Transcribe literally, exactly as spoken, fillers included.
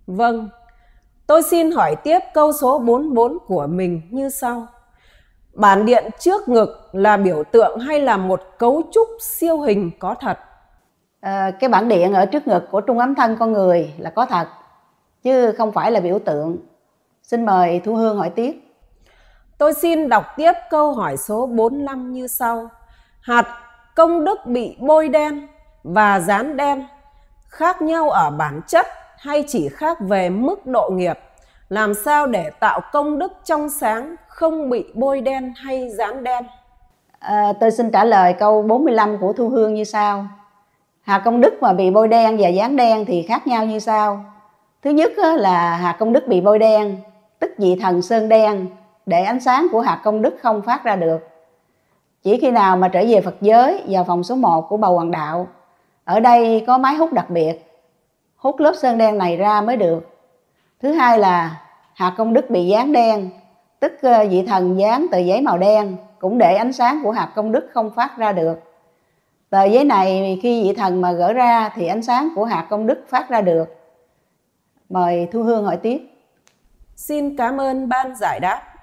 Vâng, tôi xin hỏi tiếp câu số bốn mươi bốn của mình như sau. Bản điện trước ngực là biểu tượng hay là một cấu trúc siêu hình có thật? À, cái bản điện ở trước ngực của trung ấm thân con người là có thật, chứ không phải là biểu tượng. Xin mời Thu Hương hỏi tiếp. Tôi xin đọc tiếp câu hỏi số bốn mươi lăm như sau. Hạt công đức bị bôi đen và dán đen khác nhau ở bản chất hay chỉ khác về mức độ nghiệp? Làm sao để tạo công đức trong sáng không bị bôi đen hay dán đen? À, tôi xin trả lời câu bốn mươi lăm của Thu Hương như sau. Hạt công đức mà bị bôi đen và dán đen thì khác nhau như sau. Thứ nhất là hạt công đức bị bôi đen, tức vị thần sơn đen, để ánh sáng của hạt công đức không phát ra được. Chỉ khi nào mà trở về Phật giới vào phòng số một của Bầu Hoàng Đạo, ở đây có máy hút đặc biệt, hút lớp sơn đen này ra mới được. Thứ hai là hạt công đức bị dán đen, tức vị thần dán tờ giấy màu đen, cũng để ánh sáng của hạt công đức không phát ra được. Tờ giấy này khi vị thần mà gỡ ra thì ánh sáng của hạt công đức phát ra được. Mời Thu Hương hỏi tiếp. Xin cảm ơn ban giải đáp.